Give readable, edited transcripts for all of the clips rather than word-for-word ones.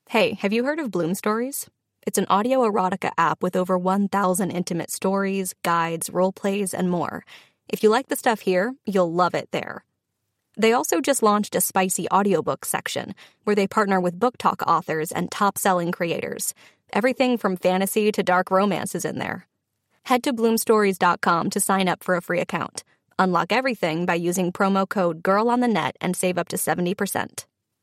Hey, have you heard of Bloom Stories? It's an audio erotica app with over 1,000 intimate stories, guides, role plays, and more. If you like the stuff here, you'll love it there. They also just launched a spicy audiobook section where they partner with book talk authors and top-selling creators. Everything from fantasy to dark romance is in there. Head to bloomstories.com to sign up for a free account. Unlock everything by using promo code GIRLONTHENET and save up to 70%.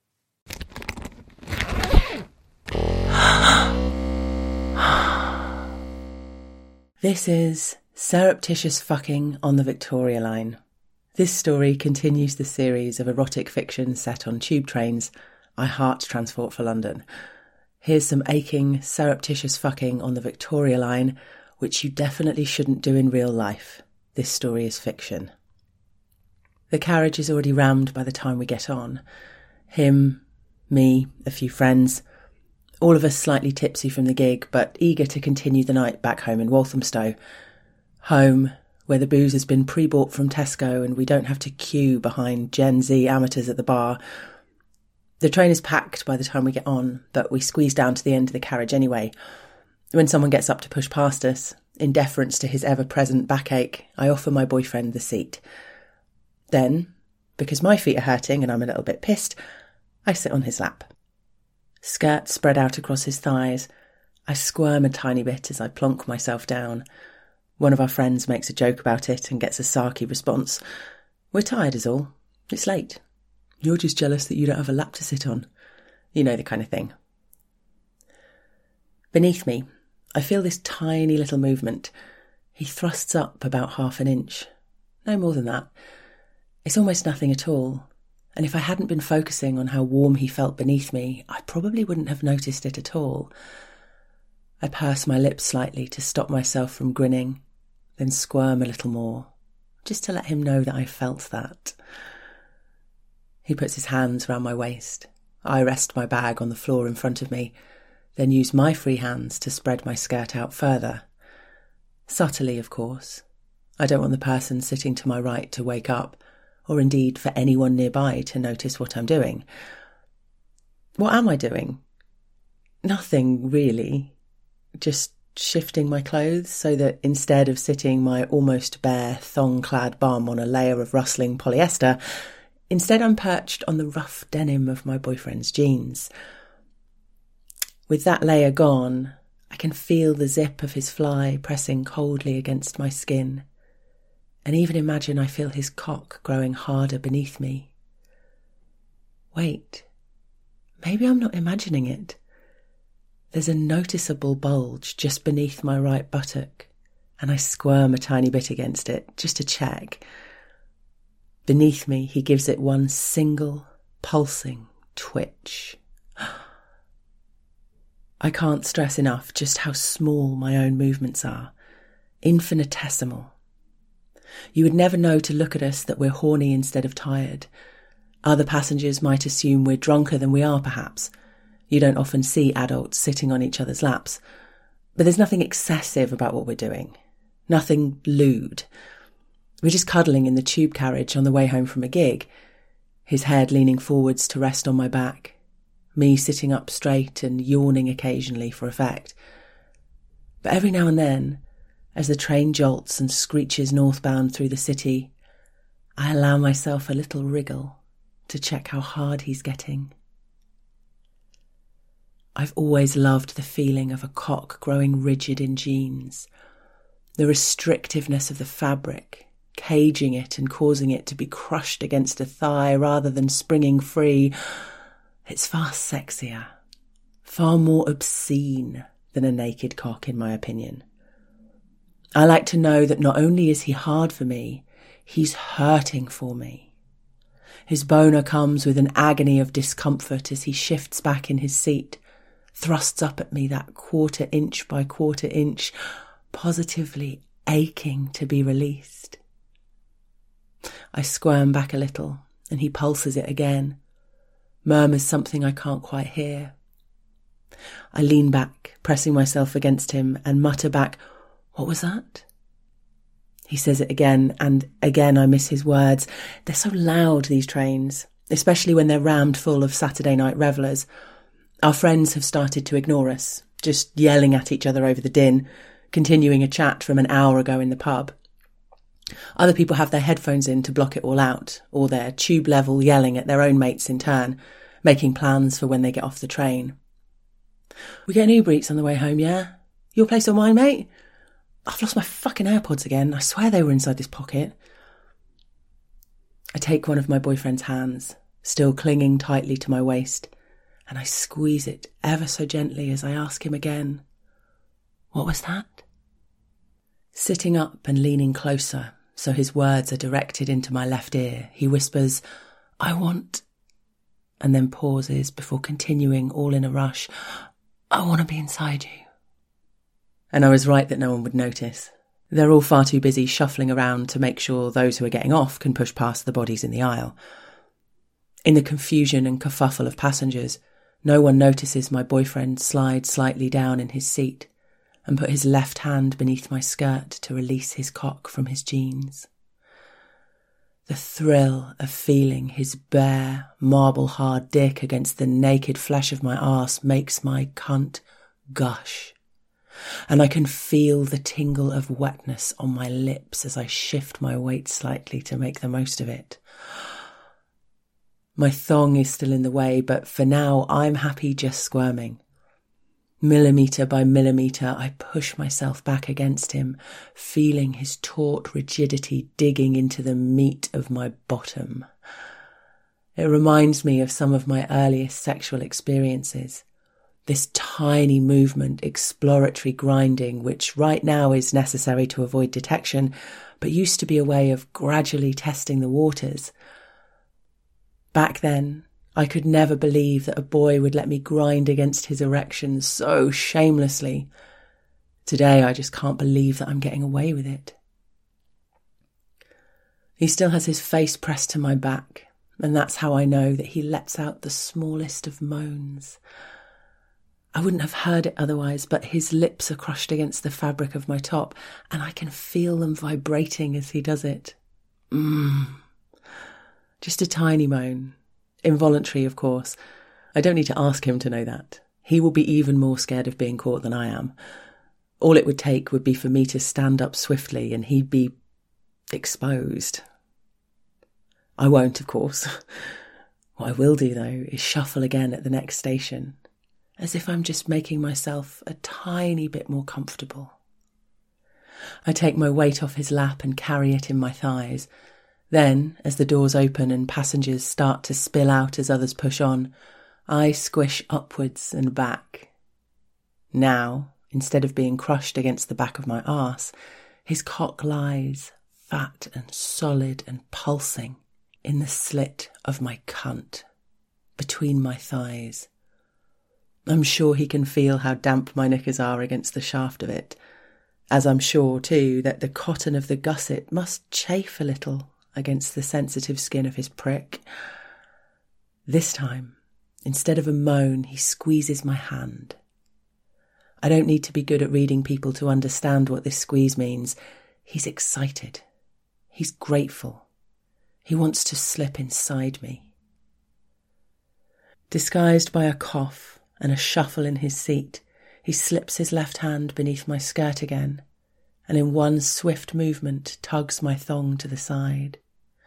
This is Surreptitious Fucking on the Victoria Line. This story continues the series of erotic fiction set on tube trains I heart transport for London. Here's some aching, surreptitious fucking on the Victoria Line, which you definitely shouldn't do in real life. This story is fiction. The carriage is already rammed by the time we get on. Him, me, a few friends, all of us slightly tipsy from the gig, but eager to continue the night back home in Walthamstow. Home, where the booze has been pre-bought from Tesco and we don't have to queue behind Gen Z amateurs at the bar. The train is packed by the time we get on, but we squeeze down to the end of the carriage anyway. When someone gets up to push past us, in deference to his ever-present backache, I offer my boyfriend the seat. Then, because my feet are hurting and I'm a little bit pissed, I sit on his lap. Skirt spread out across his thighs. I squirm a tiny bit as I plonk myself down. One of our friends makes a joke about it and gets a sarky response. We're tired is all. It's late. You're just jealous that you don't have a lap to sit on. You know the kind of thing. Beneath me, I feel this tiny little movement. He thrusts up about 1/2 inch. No more than that. It's almost nothing at all. And if I hadn't been focusing on how warm he felt beneath me, I probably wouldn't have noticed it at all. I purse my lips slightly to stop myself from grinning, then squirm a little more, just to let him know that I felt that. He puts his hands round my waist. I rest my bag on the floor in front of me, then use my free hands to spread my skirt out further. Subtly, of course. I don't want the person sitting to my right to wake up, or indeed for anyone nearby to notice what I'm doing. What am I doing? Nothing, really. Just shifting my clothes so that instead of sitting my almost bare, thong-clad bum on a layer of rustling polyester, instead I'm perched on the rough denim of my boyfriend's jeans. With that layer gone, I can feel the zip of his fly pressing coldly against my skin, and even imagine I feel his cock growing harder beneath me. Wait, maybe I'm not imagining it. There's a noticeable bulge just beneath my right buttock, and I squirm a tiny bit against it, just to check. Beneath me, he gives it one single, pulsing twitch. I can't stress enough just how small my own movements are. Infinitesimal. You would never know to look at us that we're horny instead of tired. Other passengers might assume we're drunker than we are, perhaps. You don't often see adults sitting on each other's laps. But there's nothing excessive about what we're doing. Nothing lewd. We're just cuddling in the tube carriage on the way home from a gig, his head leaning forwards to rest on my back, me sitting up straight and yawning occasionally for effect. But every now and then, as the train jolts and screeches northbound through the city, I allow myself a little wriggle to check how hard he's getting. I've always loved the feeling of a cock growing rigid in jeans, the restrictiveness of the fabric, caging it and causing it to be crushed against a thigh rather than springing free. It's far sexier, far more obscene than a naked cock, in my opinion. I like to know that not only is he hard for me, he's hurting for me. His boner comes with an agony of discomfort as he shifts back in his seat, thrusts up at me that 1/4 inch by 1/4 inch, positively aching to be released. I squirm back a little, and he pulses it again, murmurs something I can't quite hear. I lean back, pressing myself against him, and mutter back, "What was that?" He says it again, and again I miss his words. They're so loud, these trains, especially when they're rammed full of Saturday night revellers. Our friends have started to ignore us, just yelling at each other over the din, continuing a chat from an hour ago in the pub. Other people have their headphones in to block it all out, or they're tube-level yelling at their own mates in turn, making plans for when they get off the train. We get an Uber Eats on the way home, yeah? Your place or mine, mate? I've lost my fucking AirPods again. I swear they were inside this pocket. I take one of my boyfriend's hands, still clinging tightly to my waist, and I squeeze it ever so gently as I ask him again, "What was that?" Sitting up and leaning closer, so his words are directed into my left ear, he whispers, "I want," and then pauses before continuing all in a rush, "I want to be inside you." And I was right that no one would notice. They're all far too busy shuffling around to make sure those who are getting off can push past the bodies in the aisle. In the confusion and kerfuffle of passengers, no one notices my boyfriend slide slightly down in his seat and put his left hand beneath my skirt to release his cock from his jeans. The thrill of feeling his bare, marble-hard dick against the naked flesh of my arse makes my cunt gush, and I can feel the tingle of wetness on my lips as I shift my weight slightly to make the most of it. My thong is still in the way, but for now I'm happy just squirming. Millimetre by millimetre, I push myself back against him, feeling his taut rigidity digging into the meat of my bottom. It reminds me of some of my earliest sexual experiences. This tiny movement, exploratory grinding, which right now is necessary to avoid detection, but used to be a way of gradually testing the waters. Back then, I could never believe that a boy would let me grind against his erection so shamelessly. Today, I just can't believe that I'm getting away with it. He still has his face pressed to my back, and that's how I know that he lets out the smallest of moans. I wouldn't have heard it otherwise, but his lips are crushed against the fabric of my top, and I can feel them vibrating as he does it. Just a tiny moan. Involuntary, of course. I don't need to ask him to know that. He will be even more scared of being caught than I am. All it would take would be for me to stand up swiftly and he'd be exposed. I won't, of course. What I will do, though, is shuffle again at the next station, as if I'm just making myself a tiny bit more comfortable. I take my weight off his lap and carry it in my thighs. Then, as the doors open and passengers start to spill out as others push on, I squish upwards and back. Now, instead of being crushed against the back of my arse, his cock lies, fat and solid and pulsing, in the slit of my cunt, between my thighs. I'm sure he can feel how damp my knickers are against the shaft of it, as I'm sure, too, that the cotton of the gusset must chafe a little against the sensitive skin of his prick. This time, instead of a moan, he squeezes my hand. I don't need to be good at reading people to understand what this squeeze means. He's excited. He's grateful. He wants to slip inside me. Disguised by a cough and a shuffle in his seat, he slips his left hand beneath my skirt again, and in one swift movement tugs my thong to the side.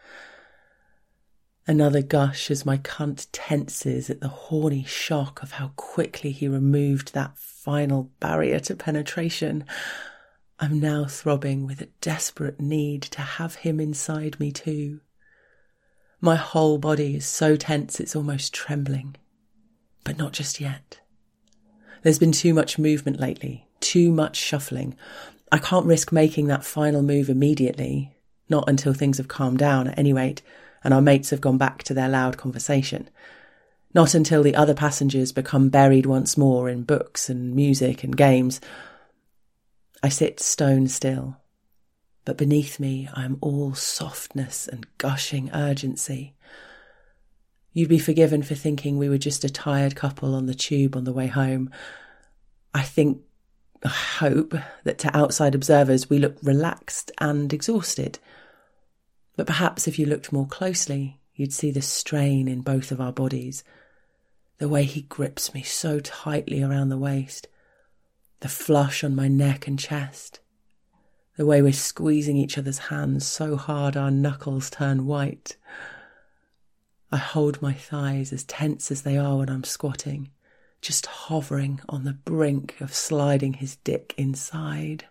Another gush as my cunt tenses at the horny shock of how quickly he removed that final barrier to penetration. I'm now throbbing with a desperate need to have him inside me too. My whole body is so tense it's almost trembling. But not just yet. There's been too much movement lately, too much shuffling. I can't risk making that final move immediately, not until things have calmed down at any rate, and our mates have gone back to their loud conversation. Not until the other passengers become buried once more in books and music and games. I sit stone still, but beneath me I am all softness and gushing urgency. You'd be forgiven for thinking we were just a tired couple on the tube on the way home. I hope that to outside observers we look relaxed and exhausted. But perhaps if you looked more closely, you'd see the strain in both of our bodies. The way he grips me so tightly around the waist, the flush on my neck and chest, the way we're squeezing each other's hands so hard our knuckles turn white. I hold my thighs as tense as they are when I'm squatting, just hovering on the brink of sliding his dick inside.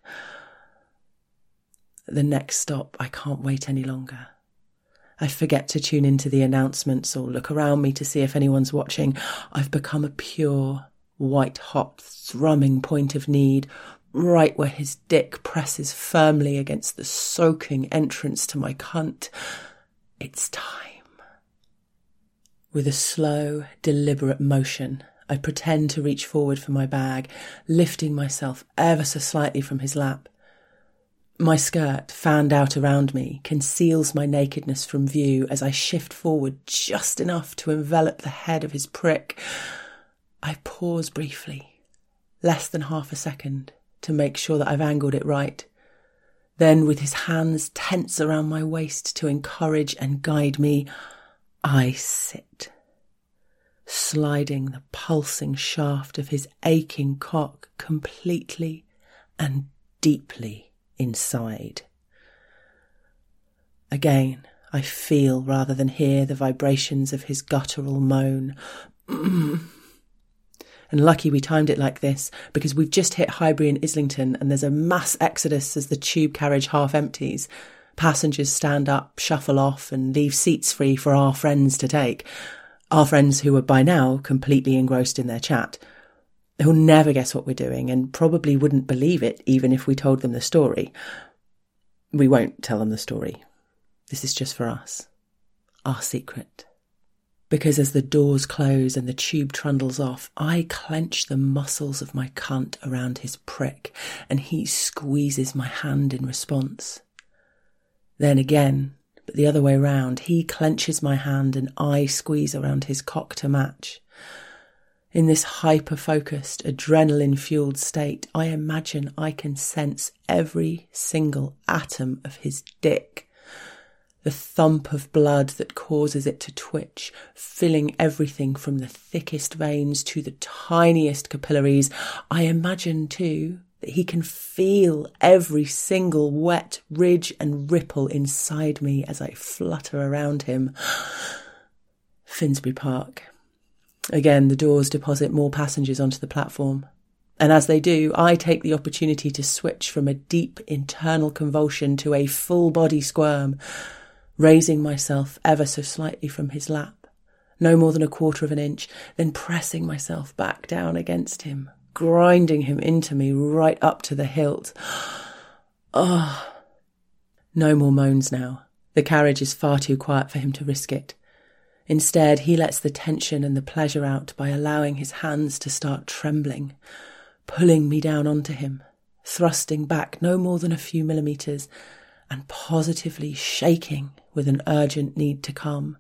At the next stop, I can't wait any longer. I forget to tune into the announcements or look around me to see if anyone's watching. I've become a pure, white-hot, thrumming point of need, right where his dick presses firmly against the soaking entrance to my cunt. It's time. With a slow, deliberate motion, I pretend to reach forward for my bag, lifting myself ever so slightly from his lap. My skirt, fanned out around me, conceals my nakedness from view as I shift forward just enough to envelop the head of his prick. I pause briefly, less than half a second, to make sure that I've angled it right. Then, with his hands tense around my waist to encourage and guide me, I sit, sliding the pulsing shaft of his aching cock completely and deeply inside. Again, I feel rather than hear the vibrations of his guttural moan. And lucky we timed it like this, because we've just hit Highbury and Islington and there's a mass exodus as the tube carriage half empties. Passengers stand up, shuffle off and leave seats free for our friends to take. Our friends who are by now completely engrossed in their chat. They'll never guess what we're doing and probably wouldn't believe it even if we told them the story. We won't tell them the story. This is just for us. Our secret. Because as the doors close and the tube trundles off, I clench the muscles of my cunt around his prick and he squeezes my hand in response. Then again, but the other way round, he clenches my hand and I squeeze around his cock to match. In this hyper-focused, adrenaline-fueled state, I imagine I can sense every single atom of his dick. The thump of blood that causes it to twitch, filling everything from the thickest veins to the tiniest capillaries. I imagine, too, that he can feel every single wet ridge and ripple inside me as I flutter around him. Finsbury Park. Again, the doors deposit more passengers onto the platform. And as they do, I take the opportunity to switch from a deep internal convulsion to a full-body squirm, raising myself ever so slightly from his lap, no more than 1/4 of an inch, then pressing myself back down against him, grinding him into me right up to the hilt. Oh. No more moans now. The carriage is far too quiet for him to risk it. Instead, he lets the tension and the pleasure out by allowing his hands to start trembling, pulling me down onto him, thrusting back no more than a few millimetres, and positively shaking with an urgent need to come.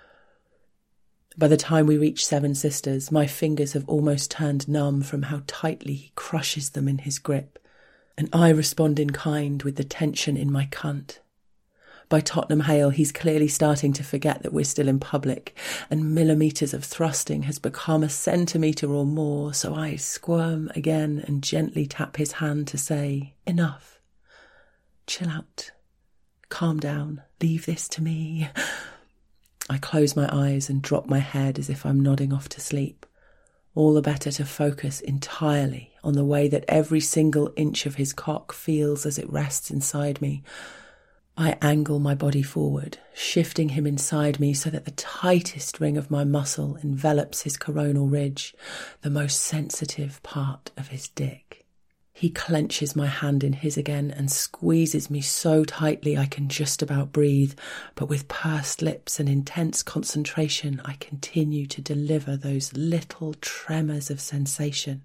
By the time we reach Seven Sisters, my fingers have almost turned numb from how tightly he crushes them in his grip, and I respond in kind with the tension in my cunt. By Tottenham Hale, he's clearly starting to forget that we're still in public, and millimetres of thrusting has become a centimetre or more, so I squirm again and gently tap his hand to say, "Enough. Chill out. Calm down. Leave this to me." I close my eyes and drop my head as if I'm nodding off to sleep, all the better to focus entirely on the way that every single inch of his cock feels as it rests inside me. I angle my body forward, shifting him inside me so that the tightest ring of my muscle envelops his coronal ridge, the most sensitive part of his dick. He clenches my hand in his again and squeezes me so tightly I can just about breathe, but with pursed lips and intense concentration, I continue to deliver those little tremors of sensation.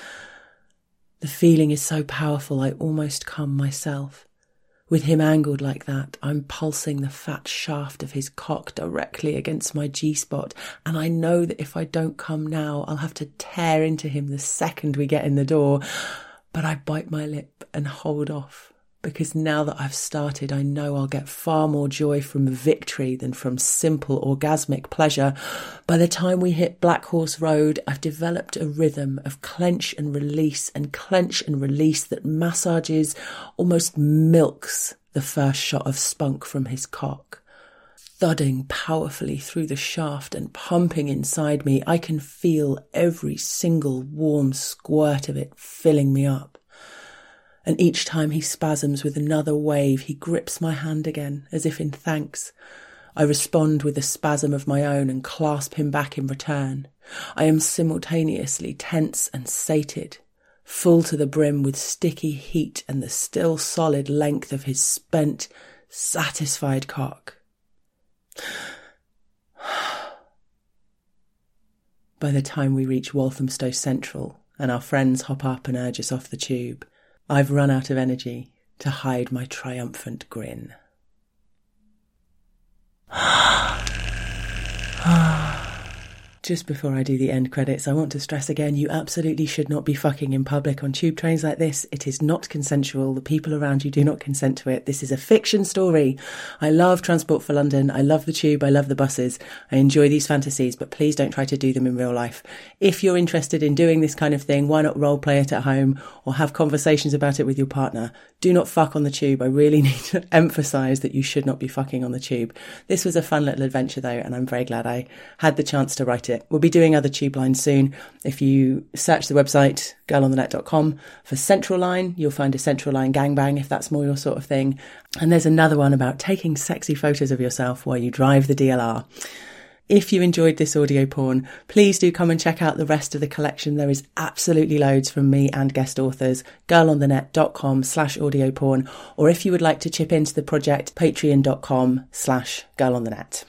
The feeling is so powerful I almost come myself. With him angled like that, I'm pulsing the fat shaft of his cock directly against my G-spot, and I know that if I don't come now, I'll have to tear into him the second we get in the door. But I bite my lip and hold off, because now that I've started, I know I'll get far more joy from victory than from simple orgasmic pleasure. By the time we hit Black Horse Road, I've developed a rhythm of clench and release that massages, almost milks the first shot of spunk from his cock. Thudding powerfully through the shaft and pumping inside me, I can feel every single warm squirt of it filling me up. And each time he spasms with another wave, he grips my hand again, as if in thanks. I respond with a spasm of my own and clasp him back in return. I am simultaneously tense and sated, full to the brim with sticky heat and the still solid length of his spent, satisfied cock. By the time we reach Walthamstow Central and our friends hop up and urge us off the tube, I've run out of energy to hide my triumphant grin. Just before I do the end credits, I want to stress again, you absolutely should not be fucking in public on tube trains like this. It is not consensual. The people around you do not consent to it. This is a fiction story. I love Transport for London. I love the tube. I love the buses. I enjoy these fantasies, but please don't try to do them in real life. If you're interested in doing this kind of thing, why not role play it at home or have conversations about it with your partner? Do not fuck on the tube. I really need to emphasise that you should not be fucking on the tube. This was a fun little adventure though, and I'm very glad I had the chance to write it. We'll be doing other tube lines soon. If you search the website girlonthenet.com for Central Line, you'll find a Central Line gangbang if that's more your sort of thing. And there's another one about taking sexy photos of yourself while you drive the DLR. If you enjoyed this audio porn, please do come and check out the rest of the collection. There is absolutely loads from me and guest authors, girlonthenet.com/audio porn. Or if you would like to chip into the project, patreon.com/girlonthenet.